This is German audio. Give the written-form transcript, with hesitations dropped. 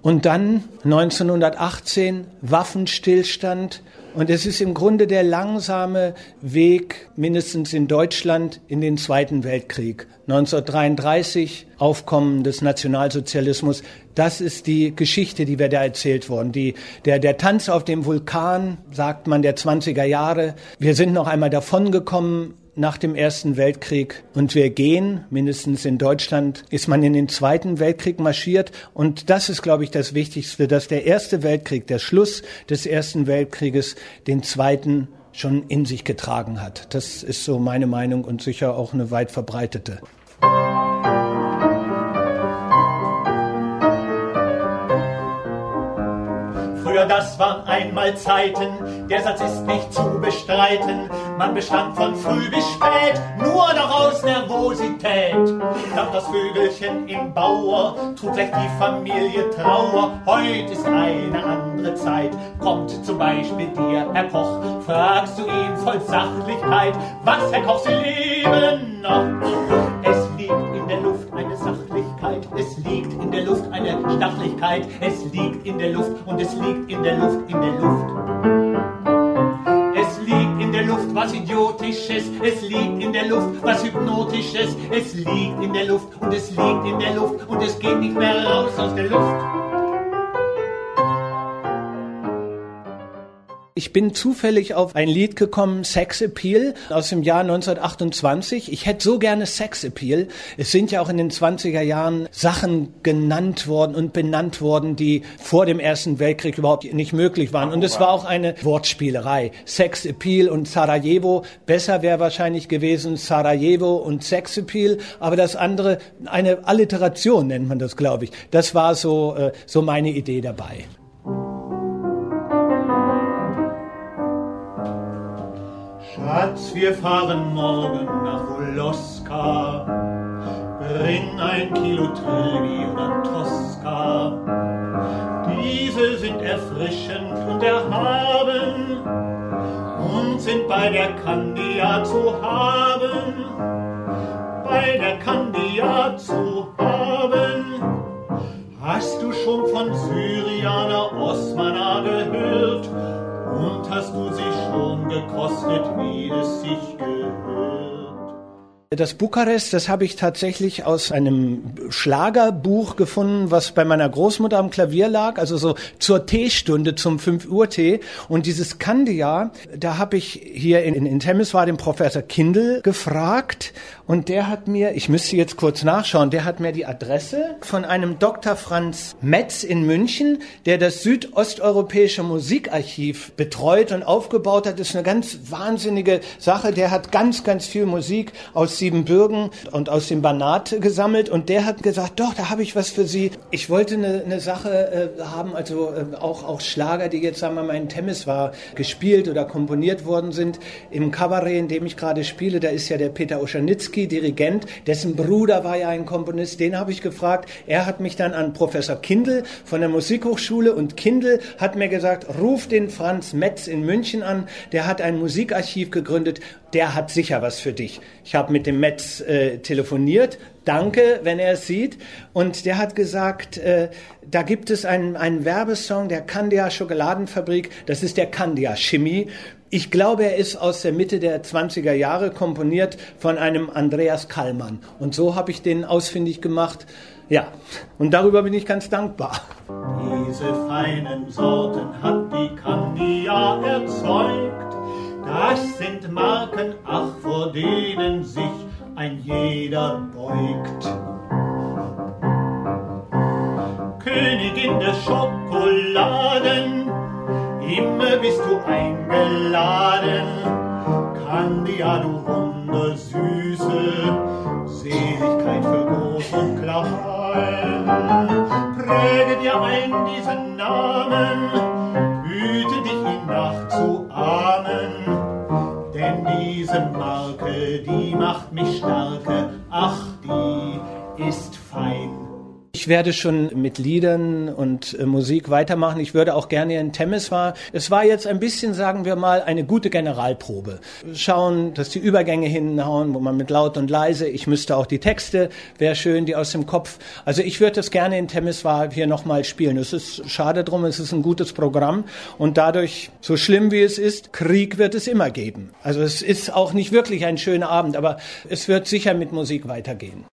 Und dann 1918 Waffenstillstand. Und es ist im Grunde der langsame Weg, mindestens in Deutschland, in den Zweiten Weltkrieg. 1933, Aufkommen des Nationalsozialismus. Das ist die Geschichte, die wir da erzählt wurden. Der Tanz auf dem Vulkan, sagt man, der 20er Jahre. Wir sind noch einmal davongekommen nach dem Ersten Weltkrieg und wir gehen, mindestens in Deutschland, ist man in den Zweiten Weltkrieg marschiert und das ist, glaube ich, das Wichtigste, dass der Erste Weltkrieg, der Schluss des Ersten Weltkrieges, den Zweiten schon in sich getragen hat. Das ist so meine Meinung und sicher auch eine weit verbreitete. Früher, das waren einmal Zeiten, der Satz ist nicht zu bestreiten. Man bestand von früh bis spät, nur noch aus Nervosität. Doch das Vögelchen im Bauer trug gleich die Familie Trauer. Heute ist eine andere Zeit, kommt zum Beispiel dir, Herr Koch. Fragst du ihn voll Sachlichkeit, was, Herr Koch, Sie leben noch? Es liegt in der Luft eine Sachlichkeit, es liegt in der Luft eine Stachlichkeit, es liegt in der Luft und es liegt in der Luft, in der Luft. Es liegt in der Luft was Idiotisches, es liegt in der Luft was Hypnotisches, es liegt in der Luft und es liegt in der Luft und es geht nicht mehr raus aus der Luft. Ich bin zufällig auf ein Lied gekommen, Sex Appeal, aus dem Jahr 1928. Ich hätte so gerne Sex Appeal. Es sind ja auch in den 20er Jahren Sachen genannt worden und benannt worden, die vor dem Ersten Weltkrieg überhaupt nicht möglich waren. Und es war auch eine Wortspielerei. Sex Appeal und Sarajevo. Besser wäre wahrscheinlich gewesen Sarajevo und Sex Appeal. Aber das andere, eine Alliteration nennt man das, glaube ich. Das war so meine Idee dabei. Schatz, wir fahren morgen nach Voloska. Bring 1 Kilo Trilby oder Tosca. Diese sind erfrischend und erhaben und sind bei der Candia zu haben. Bei der Candia zu haben. Hast du schon von Syrianer Osmana gehört? Und hast du sie schon gekostet, wie es sich gehört? Das Bukarest, das habe ich tatsächlich aus einem Schlagerbuch gefunden, was bei meiner Großmutter am Klavier lag, also so zur Teestunde, zum 5-Uhr-Tee. Und dieses Candia, da habe ich hier in Temeswar den Professor Kindl gefragt und der hat mir, ich müsste jetzt kurz nachschauen, der hat mir die Adresse von einem Dr. Franz Metz in München, der das südosteuropäische Musikarchiv betreut und aufgebaut hat. Das ist eine ganz wahnsinnige Sache. Der hat ganz, ganz viel Musik aus Siebenbürgen und aus dem Banat gesammelt und der hat gesagt, doch, da habe ich was für Sie. Ich wollte eine Sache haben, also auch Schlager, die jetzt, sagen wir mal, in Temeswar gespielt oder komponiert worden sind. Im Kabarett, in dem ich gerade spiele, da ist ja der Peter Oschanitzky, Dirigent, dessen Bruder war ja ein Komponist, den habe ich gefragt. Er hat mich dann an Professor Kindl von der Musikhochschule und Kindl hat mir gesagt, ruf den Franz Metz in München an, der hat ein Musikarchiv gegründet, der hat sicher was für dich. Ich habe mit dem Metz telefoniert, danke, wenn er es sieht. Und der hat gesagt, da gibt es einen Werbesong der Candia Schokoladenfabrik, das ist der Candia Chemie. Ich glaube, er ist aus der Mitte der 20er Jahre komponiert von einem Andreas Kallmann. Und so habe ich den ausfindig gemacht. Ja, und darüber bin ich ganz dankbar. Diese feinen Sorten hat die Candia erzeugt. Das sind Marken, ach, vor denen sich ein jeder beugt. Königin der Schokoladen, immer bist du eingeladen. Candia, du wundersüße Seligkeit für Groß und Klein. Präge dir ein diesen Namen, hüte dich ihn nachzuahmen. Denn diese Marke, die macht mich starke, ach, die ist fein. ich werde schon mit Liedern und Musik weitermachen. Ich würde auch gerne in Temeswar. Es war jetzt ein bisschen, sagen wir mal, eine gute Generalprobe. Schauen, dass die Übergänge hinhauen, wo man mit laut und leise, ich müsste auch die Texte, wäre schön, die aus dem Kopf. Also ich würde das gerne in Temeswar hier nochmal spielen. Es ist schade drum, es ist ein gutes Programm und dadurch, so schlimm wie es ist, Krieg wird es immer geben. Also es ist auch nicht wirklich ein schöner Abend, aber es wird sicher mit Musik weitergehen.